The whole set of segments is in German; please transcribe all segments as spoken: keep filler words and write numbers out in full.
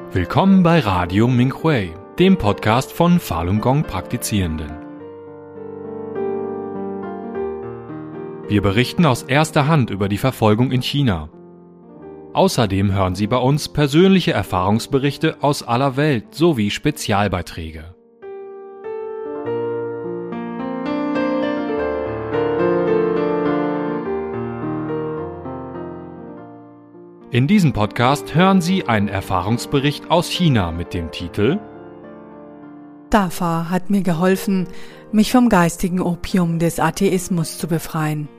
Willkommen bei Radio Minhui, dem Podcast von Falun Gong Praktizierenden. Wir berichten aus erster Hand über die Verfolgung in China. Außerdem hören Sie bei uns persönliche Erfahrungsberichte aus aller Welt sowie Spezialbeiträge. In diesem Podcast hören Sie einen Erfahrungsbericht aus China mit dem Titel Dafa hat mir geholfen, mich vom geistigen Opium des Atheismus zu befreien.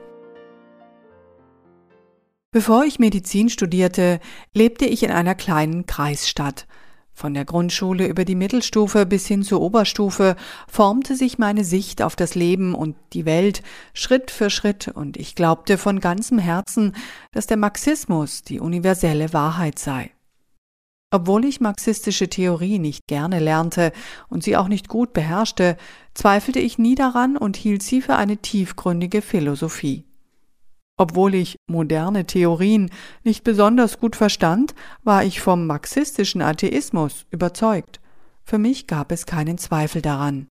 Bevor ich Medizin studierte, lebte ich in einer kleinen Kreisstadt. Von der Grundschule über die Mittelstufe bis hin zur Oberstufe formte sich meine Sicht auf das Leben und die Welt Schritt für Schritt, und ich glaubte von ganzem Herzen, dass der Marxismus die universelle Wahrheit sei. Obwohl ich marxistische Theorie nicht gerne lernte und sie auch nicht gut beherrschte, zweifelte ich nie daran und hielt sie für eine tiefgründige Philosophie. Obwohl ich moderne Theorien nicht besonders gut verstand, war ich vom marxistischen Atheismus überzeugt. Für mich gab es keinen Zweifel daran.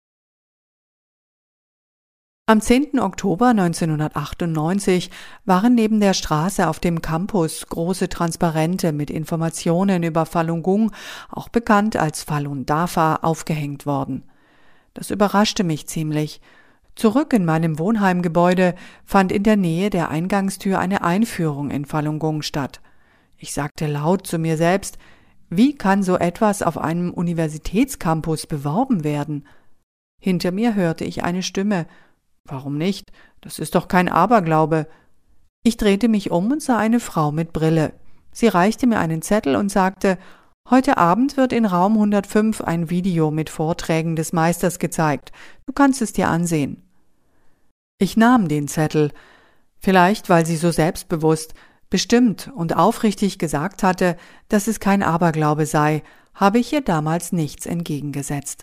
Am zehnten Oktober neunzehnhundertachtundneunzig waren neben der Straße auf dem Campus große Transparente mit Informationen über Falun Gong, auch bekannt als Falun Dafa, aufgehängt worden. Das überraschte mich ziemlich. Zurück in meinem Wohnheimgebäude fand in der Nähe der Eingangstür eine Einführung in Falun Gong statt. Ich sagte laut zu mir selbst: Wie kann so etwas auf einem Universitätscampus beworben werden? Hinter mir hörte ich eine Stimme: Warum nicht? Das ist doch kein Aberglaube. Ich drehte mich um und sah eine Frau mit Brille. Sie reichte mir einen Zettel und sagte: Heute Abend wird in Raum hundertfünf ein Video mit Vorträgen des Meisters gezeigt. Du kannst es dir ansehen. Ich nahm den Zettel, vielleicht weil sie so selbstbewusst, bestimmt und aufrichtig gesagt hatte, dass es kein Aberglaube sei, habe ich ihr damals nichts entgegengesetzt.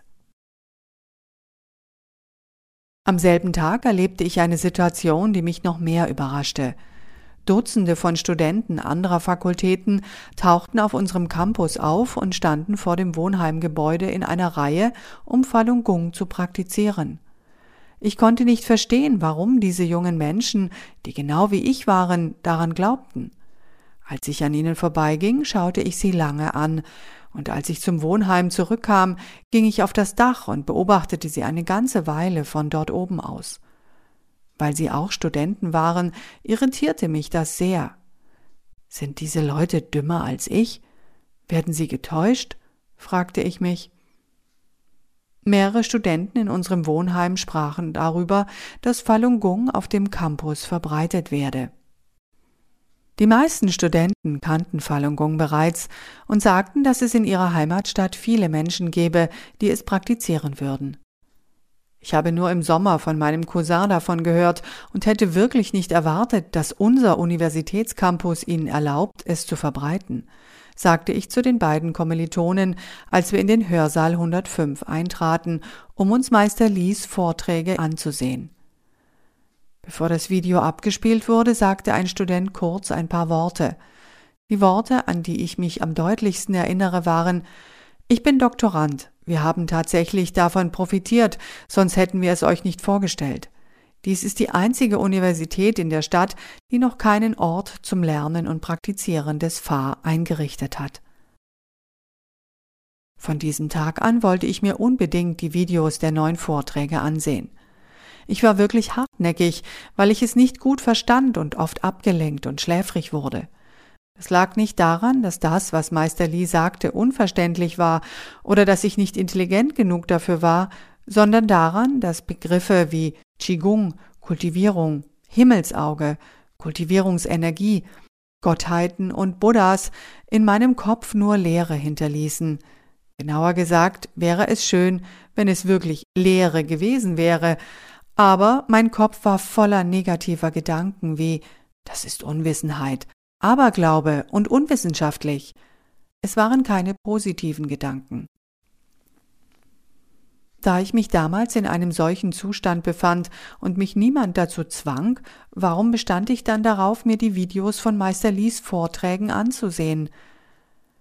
Am selben Tag erlebte ich eine Situation, die mich noch mehr überraschte. Dutzende von Studenten anderer Fakultäten tauchten auf unserem Campus auf und standen vor dem Wohnheimgebäude in einer Reihe, um Falun Gong zu praktizieren. Ich konnte nicht verstehen, warum diese jungen Menschen, die genau wie ich waren, daran glaubten. Als ich an ihnen vorbeiging, schaute ich sie lange an, und als ich zum Wohnheim zurückkam, ging ich auf das Dach und beobachtete sie eine ganze Weile von dort oben aus. Weil sie auch Studenten waren, irritierte mich das sehr. Sind diese Leute dümmer als ich? Werden sie getäuscht? Fragte ich mich. Mehrere Studenten in unserem Wohnheim sprachen darüber, dass Falun Gong auf dem Campus verbreitet werde. Die meisten Studenten kannten Falun Gong bereits und sagten, dass es in ihrer Heimatstadt viele Menschen gäbe, die es praktizieren würden. Ich habe nur im Sommer von meinem Cousin davon gehört und hätte wirklich nicht erwartet, dass unser Universitätscampus ihnen erlaubt, es zu verbreiten, sagte ich zu den beiden Kommilitonen, als wir in den Hörsaal hundertfünf eintraten, um uns Meister Lis Vorträge anzusehen. Bevor das Video abgespielt wurde, sagte ein Student kurz ein paar Worte. Die Worte, an die ich mich am deutlichsten erinnere, waren: Ich bin Doktorand. Wir haben tatsächlich davon profitiert, sonst hätten wir es euch nicht vorgestellt. Dies ist die einzige Universität in der Stadt, die noch keinen Ort zum Lernen und Praktizieren des Fa eingerichtet hat. Von diesem Tag an wollte ich mir unbedingt die Videos der neuen Vorträge ansehen. Ich war wirklich hartnäckig, weil ich es nicht gut verstand und oft abgelenkt und schläfrig wurde. Es lag nicht daran, dass das, was Meister Li sagte, unverständlich war oder dass ich nicht intelligent genug dafür war, sondern daran, dass Begriffe wie Qigong, Kultivierung, Himmelsauge, Kultivierungsenergie, Gottheiten und Buddhas in meinem Kopf nur Leere hinterließen. Genauer gesagt wäre es schön, wenn es wirklich Leere gewesen wäre, aber mein Kopf war voller negativer Gedanken wie: Das ist Unwissenheit, Aberglaube und unwissenschaftlich. Es waren keine positiven Gedanken. Da ich mich damals in einem solchen Zustand befand und mich niemand dazu zwang, warum bestand ich dann darauf, mir die Videos von Meister Lis Vorträgen anzusehen?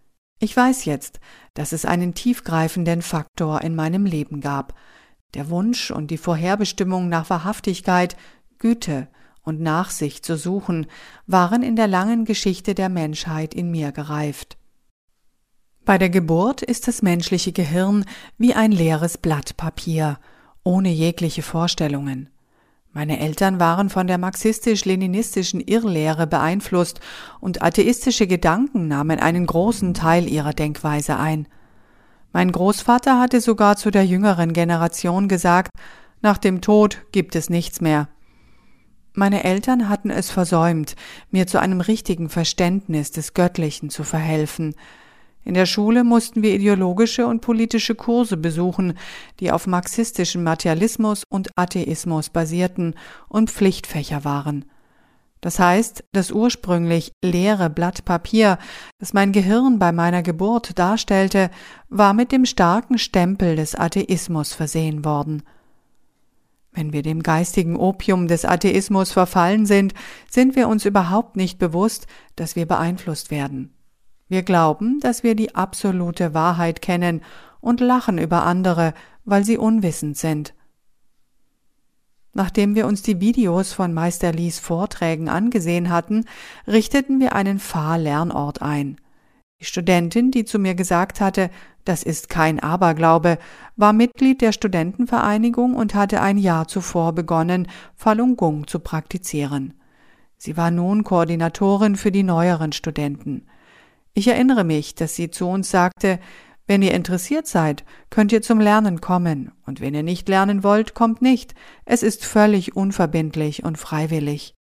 Ich weiß jetzt, dass es einen tiefgreifenden Faktor in meinem Leben gab. Der Wunsch und die Vorherbestimmung nach Wahrhaftigkeit, Güte und Nachsicht zu suchen, waren in der langen Geschichte der Menschheit in mir gereift. Bei der Geburt ist das menschliche Gehirn wie ein leeres Blatt Papier, ohne jegliche Vorstellungen. Meine Eltern waren von der marxistisch-leninistischen Irrlehre beeinflusst und atheistische Gedanken nahmen einen großen Teil ihrer Denkweise ein. Mein Großvater hatte sogar zu der jüngeren Generation gesagt, nach dem Tod gibt es nichts mehr. Meine Eltern hatten es versäumt, mir zu einem richtigen Verständnis des Göttlichen zu verhelfen. In der Schule mussten wir ideologische und politische Kurse besuchen, die auf marxistischem Materialismus und Atheismus basierten und Pflichtfächer waren. Das heißt, das ursprünglich leere Blatt Papier, das mein Gehirn bei meiner Geburt darstellte, war mit dem starken Stempel des Atheismus versehen worden. Wenn wir dem geistigen Opium des Atheismus verfallen sind, sind wir uns überhaupt nicht bewusst, dass wir beeinflusst werden. Wir glauben, dass wir die absolute Wahrheit kennen und lachen über andere, weil sie unwissend sind. Nachdem wir uns die Videos von Meister Lis Vorträgen angesehen hatten, richteten wir einen Fahr-Lernort ein. Die Studentin, die zu mir gesagt hatte, das ist kein Aberglaube, war Mitglied der Studentenvereinigung und hatte ein Jahr zuvor begonnen, Falun Gong zu praktizieren. Sie war nun Koordinatorin für die neueren Studenten. Ich erinnere mich, dass sie zu uns sagte, wenn ihr interessiert seid, könnt ihr zum Lernen kommen, und wenn ihr nicht lernen wollt, kommt nicht. Es ist völlig unverbindlich und freiwillig.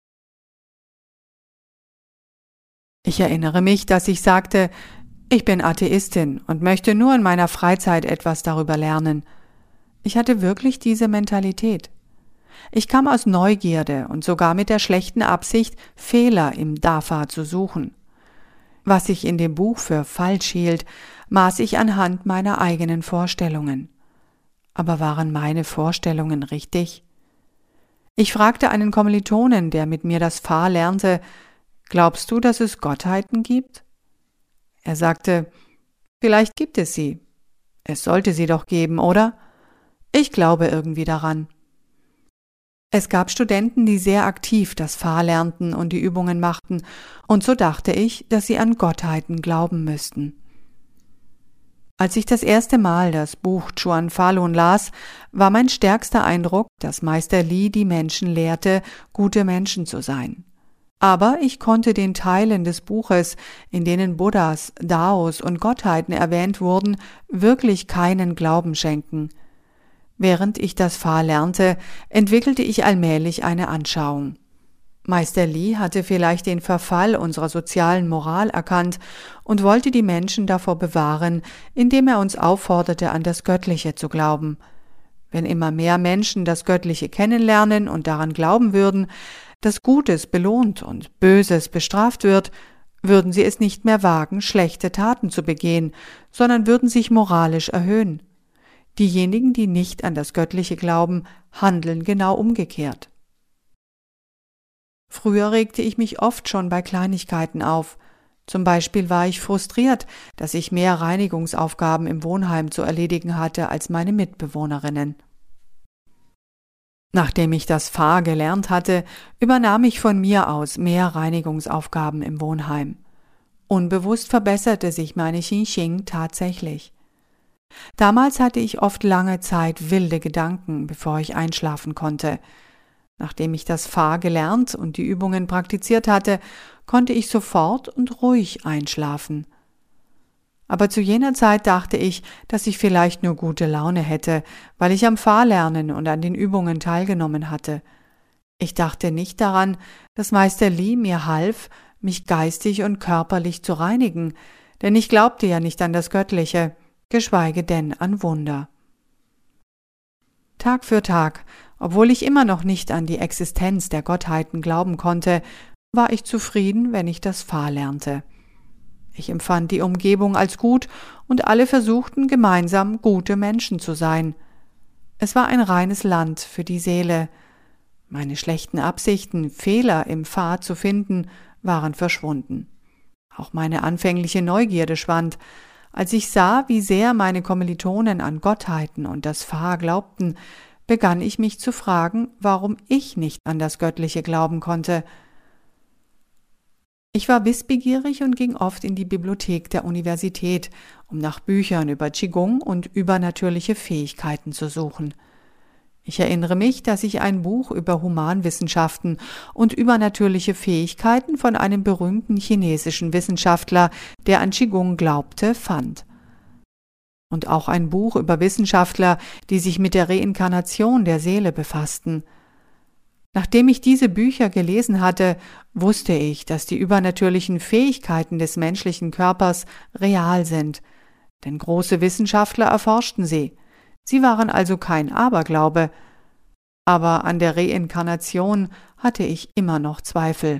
Ich erinnere mich, dass ich sagte, ich bin Atheistin und möchte nur in meiner Freizeit etwas darüber lernen. Ich hatte wirklich diese Mentalität. Ich kam aus Neugierde und sogar mit der schlechten Absicht, Fehler im Dafa zu suchen. Was ich in dem Buch für falsch hielt, maß ich anhand meiner eigenen Vorstellungen. Aber waren meine Vorstellungen richtig? Ich fragte einen Kommilitonen, der mit mir das Fa lernte, glaubst du, dass es Gottheiten gibt? Er sagte, vielleicht gibt es sie. Es sollte sie doch geben, oder? Ich glaube irgendwie daran. Es gab Studenten, die sehr aktiv das Fa lernten und die Übungen machten, und so dachte ich, dass sie an Gottheiten glauben müssten. Als ich das erste Mal das Buch Chuan Falun las, war mein stärkster Eindruck, dass Meister Li die Menschen lehrte, gute Menschen zu sein. Aber ich konnte den Teilen des Buches, in denen Buddhas, Daos und Gottheiten erwähnt wurden, wirklich keinen Glauben schenken. Während ich das Fa lernte, entwickelte ich allmählich eine Anschauung. Meister Li hatte vielleicht den Verfall unserer sozialen Moral erkannt und wollte die Menschen davor bewahren, indem er uns aufforderte, an das Göttliche zu glauben. Wenn immer mehr Menschen das Göttliche kennenlernen und daran glauben würden, dass Gutes belohnt und Böses bestraft wird, würden sie es nicht mehr wagen, schlechte Taten zu begehen, sondern würden sich moralisch erhöhen. Diejenigen, die nicht an das Göttliche glauben, handeln genau umgekehrt. Früher regte ich mich oft schon bei Kleinigkeiten auf. Zum Beispiel war ich frustriert, dass ich mehr Reinigungsaufgaben im Wohnheim zu erledigen hatte als meine Mitbewohnerinnen. Nachdem ich das Fa gelernt hatte, übernahm ich von mir aus mehr Reinigungsaufgaben im Wohnheim. Unbewusst verbesserte sich meine Xinxing tatsächlich. Damals hatte ich oft lange Zeit wilde Gedanken, bevor ich einschlafen konnte. Nachdem ich das Fa gelernt und die Übungen praktiziert hatte, konnte ich sofort und ruhig einschlafen. Aber zu jener Zeit dachte ich, dass ich vielleicht nur gute Laune hätte, weil ich am Fa lernen und an den Übungen teilgenommen hatte. Ich dachte nicht daran, dass Meister Li mir half, mich geistig und körperlich zu reinigen, denn ich glaubte ja nicht an das Göttliche, geschweige denn an Wunder. Tag für Tag, obwohl ich immer noch nicht an die Existenz der Gottheiten glauben konnte, war ich zufrieden, wenn ich das Fa lernte. Ich empfand die Umgebung als gut und alle versuchten gemeinsam gute Menschen zu sein. Es war ein reines Land für die Seele. Meine schlechten Absichten, Fehler im Fa zu finden, waren verschwunden. Auch meine anfängliche Neugierde schwand. Als ich sah, wie sehr meine Kommilitonen an Gottheiten und das Fa glaubten, begann ich mich zu fragen, warum ich nicht an das Göttliche glauben konnte. Ich war wissbegierig und ging oft in die Bibliothek der Universität, um nach Büchern über Qigong und übernatürliche Fähigkeiten zu suchen. Ich erinnere mich, dass ich ein Buch über Humanwissenschaften und übernatürliche Fähigkeiten von einem berühmten chinesischen Wissenschaftler, der an Qigong glaubte, fand. Und auch ein Buch über Wissenschaftler, die sich mit der Reinkarnation der Seele befassten. Nachdem ich diese Bücher gelesen hatte, wusste ich, dass die übernatürlichen Fähigkeiten des menschlichen Körpers real sind, denn große Wissenschaftler erforschten sie. Sie waren also kein Aberglaube, aber an der Reinkarnation hatte ich immer noch Zweifel.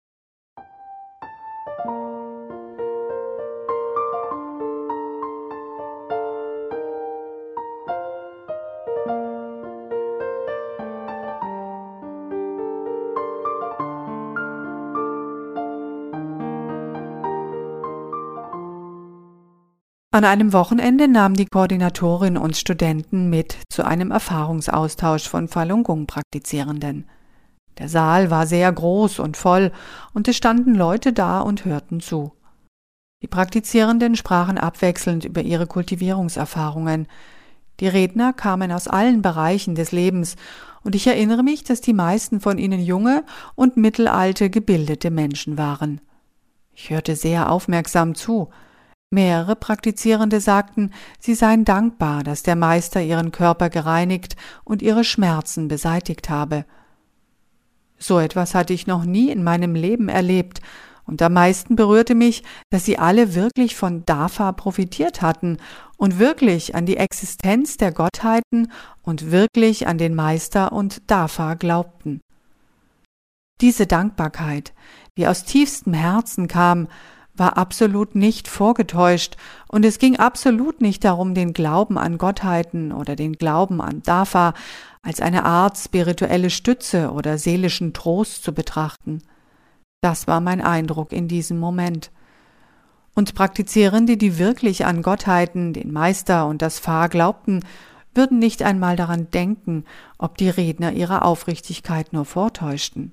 An einem Wochenende nahm die Koordinatorin uns Studenten mit zu einem Erfahrungsaustausch von Falun Gong-Praktizierenden. Der Saal war sehr groß und voll, und es standen Leute da und hörten zu. Die Praktizierenden sprachen abwechselnd über ihre Kultivierungserfahrungen. Die Redner kamen aus allen Bereichen des Lebens, und ich erinnere mich, dass die meisten von ihnen junge und mittelalte, gebildete Menschen waren. Ich hörte sehr aufmerksam zu. Mehrere Praktizierende sagten, sie seien dankbar, dass der Meister ihren Körper gereinigt und ihre Schmerzen beseitigt habe. So etwas hatte ich noch nie in meinem Leben erlebt, und am meisten berührte mich, dass sie alle wirklich von Dafa profitiert hatten und wirklich an die Existenz der Gottheiten und wirklich an den Meister und Dafa glaubten. Diese Dankbarkeit, die aus tiefstem Herzen kam, war absolut nicht vorgetäuscht, und es ging absolut nicht darum, den Glauben an Gottheiten oder den Glauben an Dafa als eine Art spirituelle Stütze oder seelischen Trost zu betrachten. Das war mein Eindruck in diesem Moment. Und Praktizierende, die wirklich an Gottheiten, den Meister und das Fa glaubten, würden nicht einmal daran denken, ob die Redner ihre Aufrichtigkeit nur vortäuschten.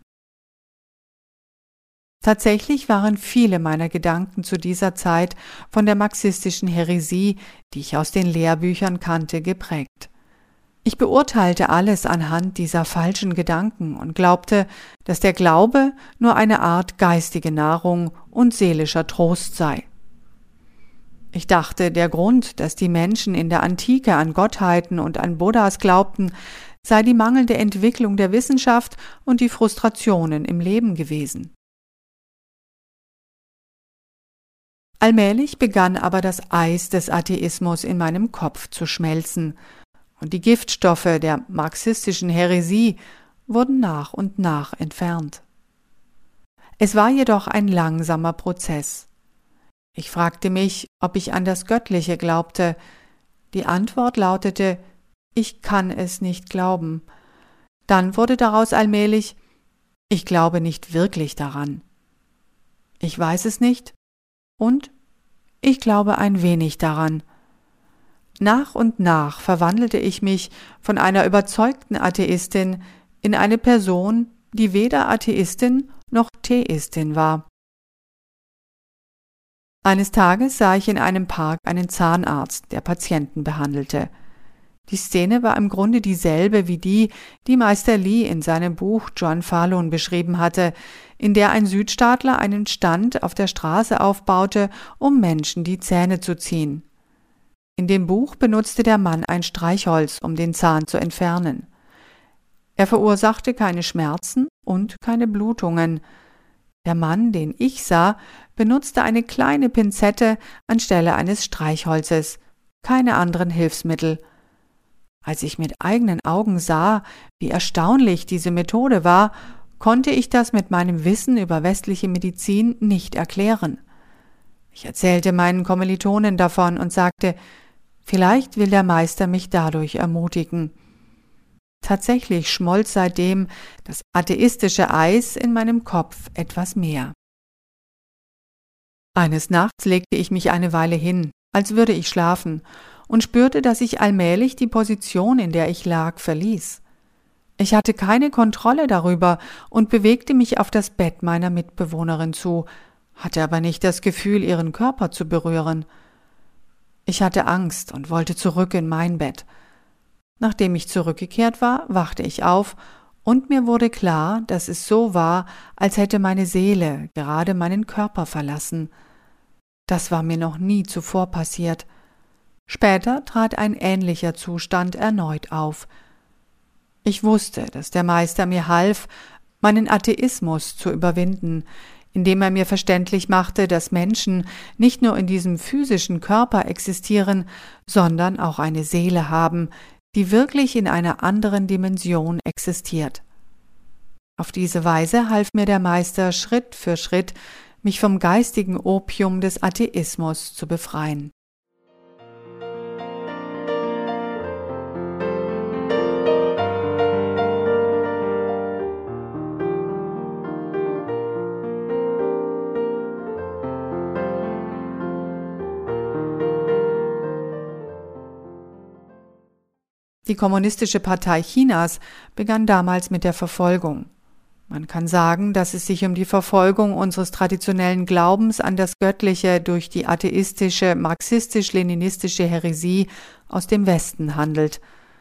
Tatsächlich waren viele meiner Gedanken zu dieser Zeit von der marxistischen Häresie, die ich aus den Lehrbüchern kannte, geprägt. Ich beurteilte alles anhand dieser falschen Gedanken und glaubte, dass der Glaube nur eine Art geistige Nahrung und seelischer Trost sei. Ich dachte, der Grund, dass die Menschen in der Antike an Gottheiten und an Buddhas glaubten, sei die mangelnde Entwicklung der Wissenschaft und die Frustrationen im Leben gewesen. Allmählich begann aber das Eis des Atheismus in meinem Kopf zu schmelzen, und die Giftstoffe der marxistischen Häresie wurden nach und nach entfernt. Es war jedoch ein langsamer Prozess. Ich fragte mich, ob ich an das Göttliche glaubte. Die Antwort lautete, ich kann es nicht glauben. Dann wurde daraus allmählich, ich glaube nicht wirklich daran. Ich weiß es nicht und ich glaube ein wenig daran. Nach und nach verwandelte ich mich von einer überzeugten Atheistin in eine Person, die weder Atheistin noch Theistin war. Eines Tages sah ich in einem Park einen Zahnarzt, der Patienten behandelte. Die Szene war im Grunde dieselbe wie die, die Meister Li in seinem Buch John Falun beschrieben hatte, in der ein Südstaatler einen Stand auf der Straße aufbaute, um Menschen die Zähne zu ziehen. In dem Buch benutzte der Mann ein Streichholz, um den Zahn zu entfernen. Er verursachte keine Schmerzen und keine Blutungen. Der Mann, den ich sah, benutzte eine kleine Pinzette anstelle eines Streichholzes, keine anderen Hilfsmittel. Als ich mit eigenen Augen sah, wie erstaunlich diese Methode war, konnte ich das mit meinem Wissen über westliche Medizin nicht erklären. Ich erzählte meinen Kommilitonen davon und sagte, vielleicht will der Meister mich dadurch ermutigen. Tatsächlich schmolz seitdem das atheistische Eis in meinem Kopf etwas mehr. Eines Nachts legte ich mich eine Weile hin, als würde ich schlafen, und spürte, dass ich allmählich die Position, in der ich lag, verließ. Ich hatte keine Kontrolle darüber und bewegte mich auf das Bett meiner Mitbewohnerin zu, hatte aber nicht das Gefühl, ihren Körper zu berühren. Ich hatte Angst und wollte zurück in mein Bett. Nachdem ich zurückgekehrt war, wachte ich auf und mir wurde klar, dass es so war, als hätte meine Seele gerade meinen Körper verlassen. Das war mir noch nie zuvor passiert. Später trat ein ähnlicher Zustand erneut auf. Ich wusste, dass der Meister mir half, meinen Atheismus zu überwinden, indem er mir verständlich machte, dass Menschen nicht nur in diesem physischen Körper existieren, sondern auch eine Seele haben, die wirklich in einer anderen Dimension existiert. Auf diese Weise half mir der Meister Schritt für Schritt, mich vom geistigen Opium des Atheismus zu befreien. Die Kommunistische Partei Chinas begann damals mit der Verfolgung. Man kann sagen, dass es sich um die Verfolgung unseres traditionellen Glaubens an das Göttliche durch die atheistische, marxistisch-leninistische Häresie aus dem Westen handelt.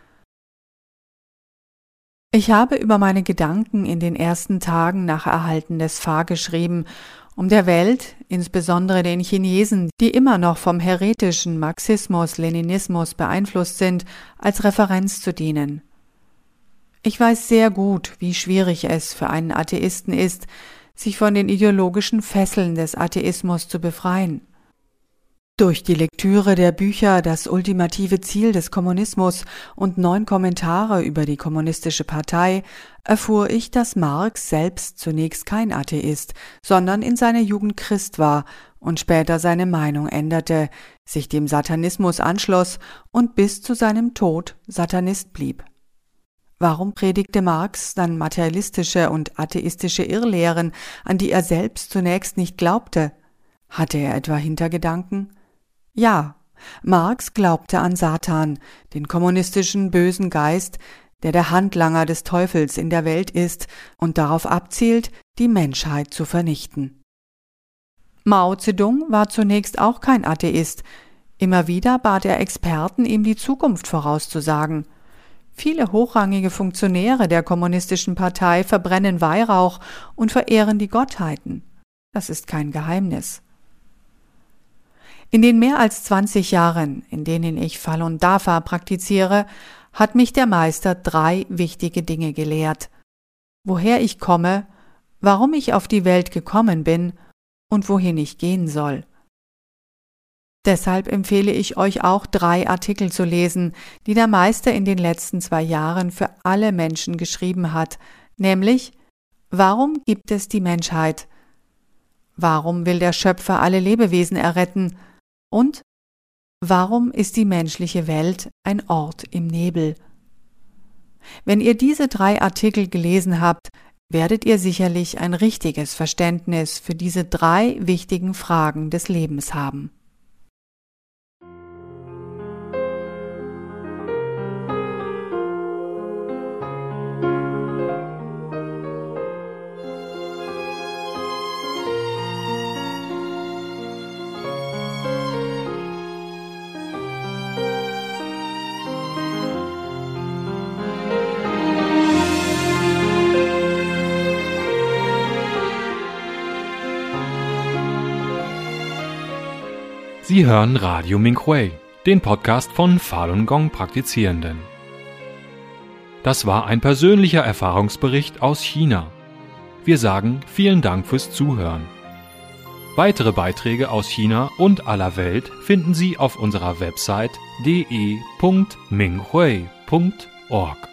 Ich habe über meine Gedanken in den ersten Tagen nach Erhalten des Fa geschrieben, um der Welt, insbesondere den Chinesen, die immer noch vom heretischen Marxismus-Leninismus beeinflusst sind, als Referenz zu dienen. Ich weiß sehr gut, wie schwierig es für einen Atheisten ist, sich von den ideologischen Fesseln des Atheismus zu befreien. Durch die Lektüre der Bücher Das ultimative Ziel des Kommunismus und neun Kommentare über die Kommunistische Partei erfuhr ich, dass Marx selbst zunächst kein Atheist, sondern in seiner Jugend Christ war und später seine Meinung änderte, sich dem Satanismus anschloss und bis zu seinem Tod Satanist blieb. Warum predigte Marx dann materialistische und atheistische Irrlehren, an die er selbst zunächst nicht glaubte? Hatte er etwa Hintergedanken? Ja, Marx glaubte an Satan, den kommunistischen bösen Geist, der der Handlanger des Teufels in der Welt ist und darauf abzielt, die Menschheit zu vernichten. Mao Zedong war zunächst auch kein Atheist. Immer wieder bat er Experten, ihm die Zukunft vorauszusagen. Viele hochrangige Funktionäre der Kommunistischen Partei verbrennen Weihrauch und verehren die Gottheiten. Das ist kein Geheimnis. In den mehr als zwanzig Jahren, in denen ich Falun Dafa praktiziere, hat mich der Meister drei wichtige Dinge gelehrt: woher ich komme, warum ich auf die Welt gekommen bin und wohin ich gehen soll. Deshalb empfehle ich euch auch, drei Artikel zu lesen, die der Meister in den letzten zwei Jahren für alle Menschen geschrieben hat, nämlich: Warum gibt es die Menschheit? Warum will der Schöpfer alle Lebewesen erretten? Und warum ist die menschliche Welt ein Ort im Nebel? Wenn ihr diese drei Artikel gelesen habt, werdet ihr sicherlich ein richtiges Verständnis für diese drei wichtigen Fragen des Lebens haben. Sie hören Radio Minhui, den Podcast von Falun Gong Praktizierenden. Das war ein persönlicher Erfahrungsbericht aus China. Wir sagen vielen Dank fürs Zuhören. Weitere Beiträge aus China und aller Welt finden Sie auf unserer Website d e punkt minhui punkt org.